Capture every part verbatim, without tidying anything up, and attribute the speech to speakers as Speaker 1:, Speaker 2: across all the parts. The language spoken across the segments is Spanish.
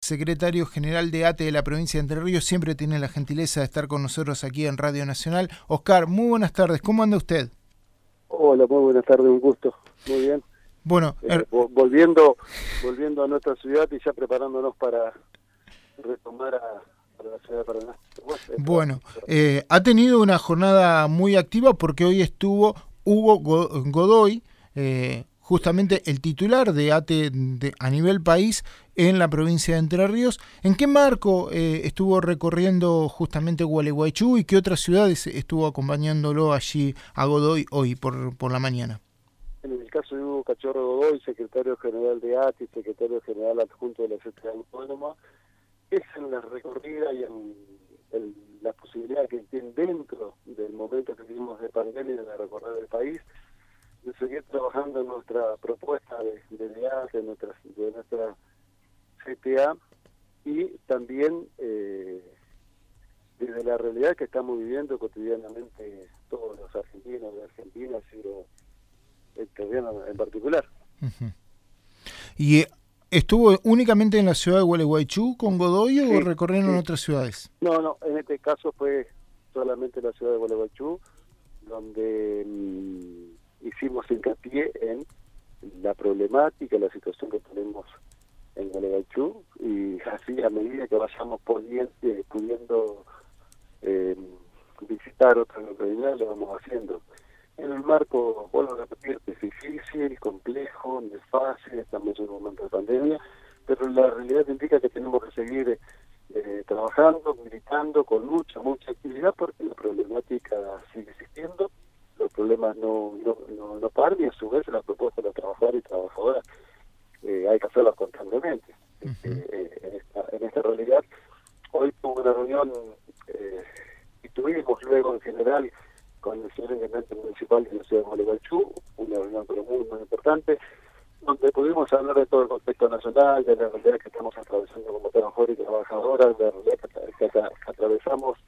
Speaker 1: secretario general de A T E de la provincia de Entre Ríos, siempre tiene la gentileza de estar con nosotros aquí en Radio Nacional. Oscar, muy buenas tardes, ¿cómo anda usted?
Speaker 2: Hola, muy buenas tardes, un gusto, muy bien.
Speaker 1: Bueno,
Speaker 2: eh,
Speaker 1: er...
Speaker 2: volviendo volviendo a nuestra ciudad y ya preparándonos para retomar a, a la ciudad de Paraná.
Speaker 1: Bueno, eh, ha tenido una jornada muy activa porque hoy estuvo Hugo Godoy, eh, justamente el titular de A T E de, a nivel país en la provincia de Entre Ríos. ¿En qué marco eh, estuvo recorriendo justamente Gualeguaychú y qué otras ciudades estuvo acompañándolo allí a Godoy hoy por, por la mañana?
Speaker 2: En el caso de Hugo Cachorro Godoy, secretario general de A T E, secretario general adjunto de la Sociedad Autónoma, es en la recorrida y en, en la posibilidad que tienen dentro del momento que vivimos de pandemia de recorrer el país, de seguir trabajando en nuestra propuesta de, de viaje, de nuestra, de nuestra C T A, y también eh, desde la realidad que estamos viviendo cotidianamente todos los argentinos y argentinas y los entrerrianos en particular.
Speaker 1: Uh-huh. Y ¿estuvo únicamente en la ciudad de Gualeguaychú con Godoy sí, o recorrieron sí. otras ciudades?
Speaker 2: No, no, en este caso fue solamente la ciudad de Gualeguaychú, donde mmm, hicimos hincapié en la problemática, la situación que tenemos en Gualeguaychú, y así a medida que vayamos pudiendo, eh, pudiendo eh, visitar otras localidades, lo vamos haciendo. En el marco, vuelvo a repetir, es difícil, complejo, no es fácil, estamos en un momento de pandemia, pero la realidad indica que tenemos que seguir eh, trabajando, militando, con mucha, mucha actividad, porque la problemática sigue existiendo, los problemas no, no, no, no paran, y a su vez la propuesta de los trabajadores y trabajadoras eh, hay que hacerlas constantemente. Uh-huh. eh, en, esta, en esta realidad, hoy tuve una reunión eh, y tuvimos luego en general con el señor intendente municipal de la ciudad de Gualeguaychú, una reunión pero muy, muy importante, donde pudimos hablar de todo el contexto nacional, de la realidad que estamos atravesando como trabajadores y trabajadoras, de la realidad que, que, que atravesamos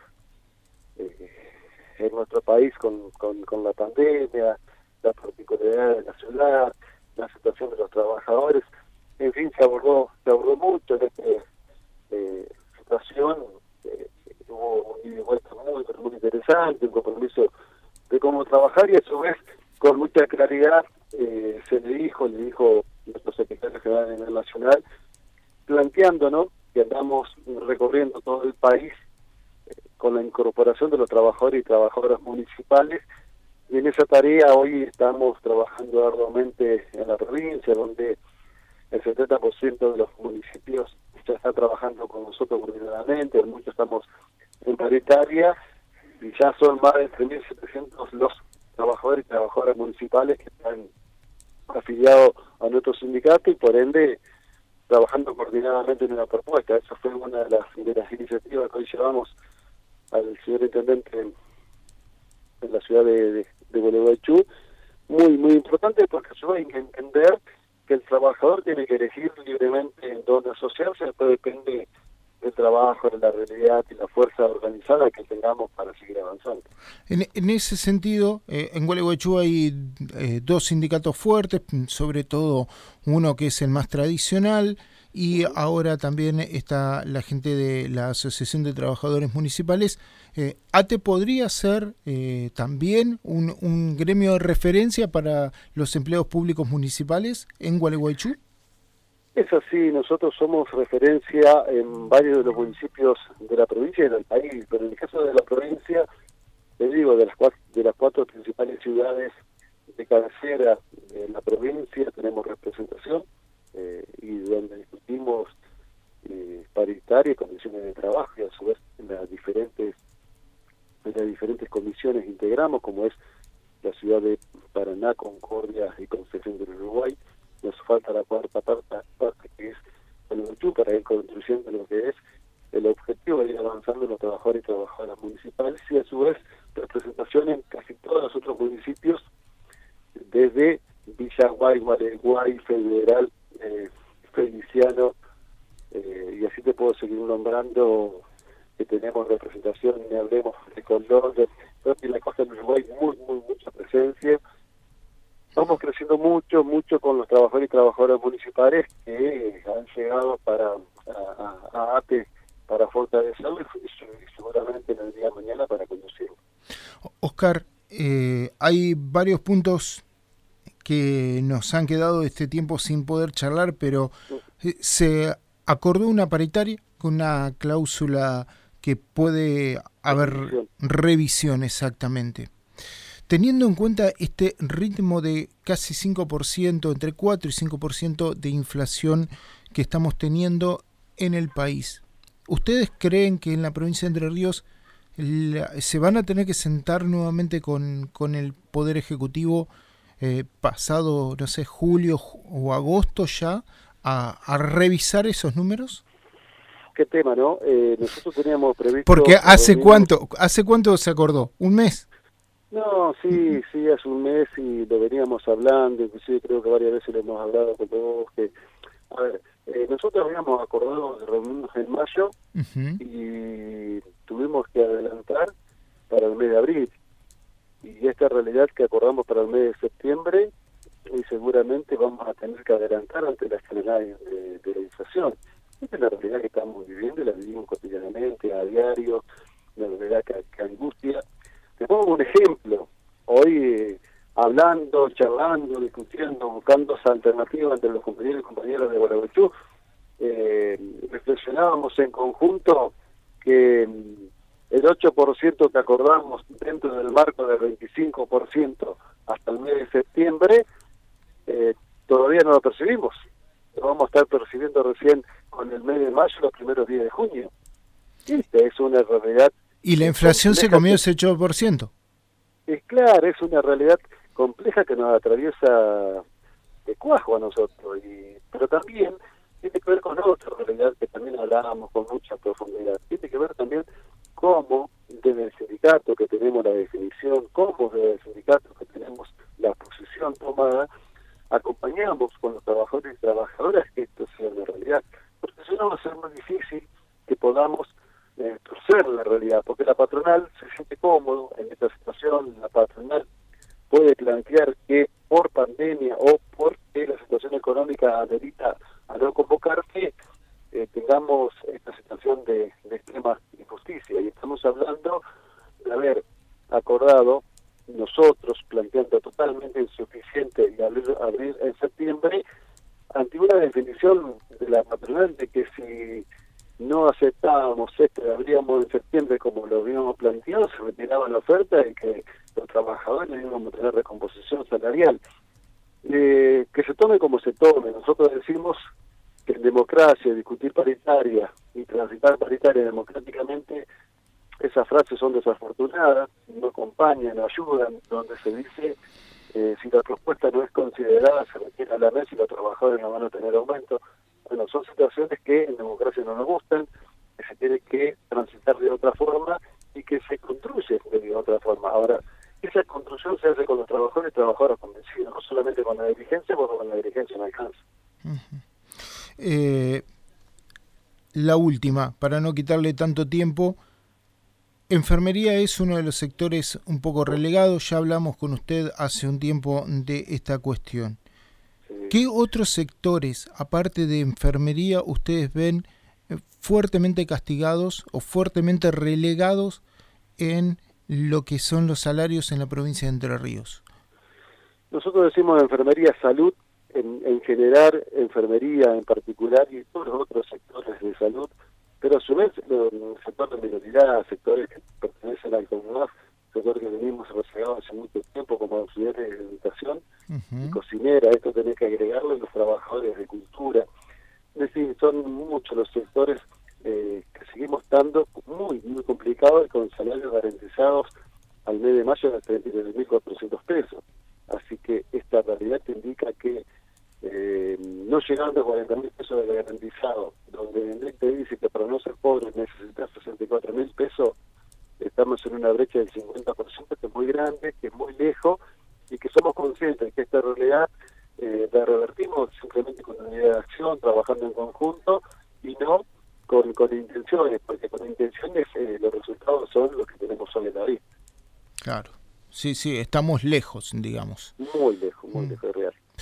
Speaker 2: eh, en nuestro país con, con, con la pandemia, la particularidad de la ciudad, la situación de los trabajadores. En fin, se abordó, se abordó mucho en esta eh, situación. Eh, hubo un ida y vuelta muy, muy interesante, un compromiso de cómo trabajar, y a su vez con mucha claridad eh, se le dijo, le dijo nuestro secretario general a nivel nacional, planteándonos que andamos recorriendo todo el país eh, con la incorporación de los trabajadores y trabajadoras municipales, y en esa tarea hoy estamos trabajando arduamente en la provincia, donde el setenta por ciento de los municipios ya está trabajando con nosotros coordinadamente, muchos estamos en paritaria, y ya son más de tres mil setecientos los trabajadores y trabajadoras municipales que están afiliados a nuestro sindicato y por ende trabajando coordinadamente en una propuesta. Esa fue una de las, de las iniciativas que hoy llevamos al señor intendente en, en la ciudad de, de, de Gualeguaychú, muy muy importante, porque eso hay que entender que el trabajador tiene que elegir libremente en dónde asociarse, después depende del trabajo, de la realidad y la fuerza organizada que tengamos para seguir avanzando.
Speaker 1: En, en ese sentido, eh, en Gualeguaychú hay eh, dos sindicatos fuertes, sobre todo uno que es el más tradicional, y uh-huh. ahora también está la gente de la Asociación de Trabajadores Municipales. Eh, ¿A T E podría ser eh, también un, un gremio de referencia para los empleados públicos municipales en Gualeguaychú?
Speaker 2: Es así, nosotros somos referencia en varios de los municipios de la provincia y del país, pero en el caso de la provincia, te digo, de las cuatro, de las cuatro principales ciudades de cabecera de la provincia tenemos representación, eh, y donde discutimos eh, paritaria y condiciones de trabajo, y a su vez en las diferentes, en las diferentes comisiones integramos, como es la ciudad de Paraná, Concordia y Concepción del Uruguay. Nos falta la cuarta parte, parte que es el Gualeguaychú, para ir construyendo lo que es el objetivo de ir avanzando en los trabajadores y trabajadoras municipales, y a su vez representación en casi todos los otros municipios, desde Villaguay, Gualeguay, Federal, eh, Feliciano, eh, y así te puedo seguir nombrando, que tenemos representación, y hablemos de Colón, de, de la costa del Uruguay, muy, muy, mucha presencia. Estamos creciendo mucho, mucho con los trabajadores y trabajadoras municipales que han llegado para a, fortalecerlo y seguramente en el día de mañana para conducirlo.
Speaker 1: Oscar, eh, hay varios puntos que nos han quedado este tiempo sin poder charlar, pero eh, se acordó una paritaria con una cláusula que puede haber revisión, revisión exactamente. Teniendo en cuenta este ritmo de casi cinco por ciento, entre cuatro y cinco por ciento de inflación que estamos teniendo en el país, ¿ustedes creen que en la provincia de Entre Ríos la, se van a tener que sentar nuevamente con, con el Poder Ejecutivo eh, pasado, no sé, julio o agosto ya, a, a revisar esos números?
Speaker 2: ¿Qué tema, no? Eh, nosotros teníamos previsto...
Speaker 1: Porque hace cuánto, ¿hace cuánto se acordó? ¿Un mes?
Speaker 2: No, sí, sí, hace un mes y lo veníamos hablando, inclusive creo que varias veces lo hemos hablado con vos, que, a ver, eh, nosotros habíamos acordado de reunirnos en mayo uh-huh. y tuvimos que adelantar para el mes de abril, y esta realidad que acordamos para el mes de septiembre, y seguramente vamos a tener que adelantar ante la escalada de, de la inflación. Esta es la realidad que estamos viviendo y la vivimos cotidianamente, a diario, la realidad que, que angustia. Te pongo un ejemplo. Hoy, eh, hablando, charlando, discutiendo, buscando alternativas entre los compañeros y compañeras de Gualeguaychú, eh, reflexionábamos en conjunto que el ocho por ciento que acordamos dentro del marco del veinticinco por ciento hasta el mes de septiembre, eh, todavía no lo percibimos. Lo vamos a estar percibiendo recién con el mes de mayo, los primeros días de junio. Esta es una realidad.
Speaker 1: ¿Y la inflación se comió ese ocho por ciento?
Speaker 2: Es claro, es una realidad compleja que nos atraviesa de cuajo a nosotros, y, pero también tiene que ver con otra realidad que también hablábamos con mucha profundidad. Tiene que ver también cómo desde el sindicato que tenemos la definición, cómo desde el sindicato que tenemos la posición tomada, acompañamos con los trabajadores y trabajadoras que esto sea una realidad, porque si no va a ser muy difícil que podamos eh, torcer la realidad, porque la patronal se siente cómodo en esta situación. La patronal puede plantear que por pandemia o porque la situación económica amerita a no convocar que eh, tengamos esta situación de, de extrema injusticia, y estamos hablando de haber acordado nosotros, planteando totalmente insuficiente y abrir, abrir en septiembre, ante una definición de la patronal de que si no aceptábamos esto y abríamos en septiembre como lo habíamos planteado, se retiraba la oferta y que los trabajadores íbamos a tener recomposición salarial. Eh, que se tome como se tome. Nosotros decimos que en democracia, discutir paritaria y transitar paritaria democráticamente, esas frases son desafortunadas, no acompañan, no ayudan, donde se dice eh, si la propuesta no es considerada, se retira a la mesa y los trabajadores no van a tener aumento. Bueno, son situaciones que en democracia no nos gustan, que se tiene que transitar de otra forma y que se construye de otra forma. Ahora, esa construcción se hace con los trabajadores y trabajadoras convencidos, no solamente con la dirigencia, porque con la dirigencia no alcanza.
Speaker 1: Uh-huh. eh, la última, para no quitarle tanto tiempo, enfermería es uno de los sectores un poco relegados, ya hablamos con usted hace un tiempo de esta cuestión. Sí. ¿Qué otros sectores, aparte de enfermería, ustedes ven fuertemente castigados o fuertemente relegados en lo que son los salarios en la provincia de Entre Ríos? Nosotros decimos enfermería, salud, en, en general, enfermería en particular y todos los otros sectores de salud, pero a su vez el sector de minoridad, sectores que pertenecen al CONUNAF, sectores que venimos rezagados hace mucho tiempo como auxiliares de educación uh-huh. y cocinera, esto tenés que agregarle los trabajadores de cultura. Es decir, son muchos los sectores eh, que seguimos estando muy, muy complicados y con salarios garantizados al mes de mayo de treinta y tres mil cuatrocientos pesos. Así que esta realidad te indica que eh, no llegando a cuarenta mil pesos de garantizado, donde el te dice que para no ser pobre necesitas sesenta y cuatro mil pesos, estamos en una brecha del cincuenta por ciento que es muy grande, que es muy lejos, y que somos conscientes de que esta realidad eh, la revertimos simplemente con una idea de acción, trabajando en conjunto, y no con, con intenciones, porque con intenciones eh, los resultados son los que tenemos hoy en la vida. Claro, sí, sí, estamos lejos, digamos. Muy lejos, muy mm. lejos de real.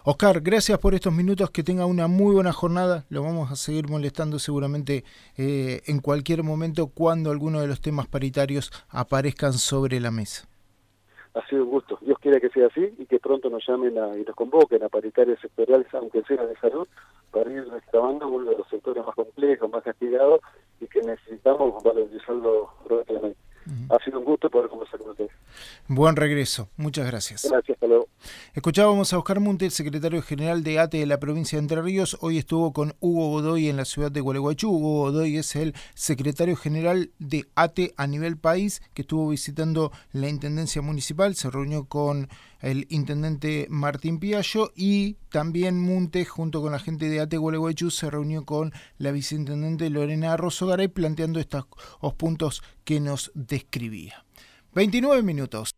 Speaker 1: Oscar, gracias por estos minutos, que tenga una muy buena jornada. Lo vamos a seguir molestando seguramente eh, en cualquier momento cuando alguno de los temas paritarios aparezcan sobre la mesa.
Speaker 2: Ha sido un gusto. Dios quiera que sea así y que pronto nos llamen a, y nos convoquen a paritarias sectoriales, aunque sea de salud, para ir reclamando uno de los sectores más complejos, más castigados y que necesitamos valorizarlo rápidamente. Uh-huh. Ha sido un gusto poder conversar con ustedes.
Speaker 1: Buen regreso. Muchas gracias.
Speaker 2: Gracias, hasta luego.
Speaker 1: Escuchábamos a Oscar Munte, el secretario general de A T E de la provincia de Entre Ríos. Hoy estuvo con Hugo Godoy en la ciudad de Gualeguaychú. Hugo Godoy es el secretario general de A T E a nivel país, que estuvo visitando la intendencia municipal. Se reunió con el intendente Martín Piallo, y también Munte, junto con la gente de A T E Gualeguaychú, se reunió con la viceintendente Lorena Arrozogaray, planteando estos puntos que nos describía. veintinueve minutos.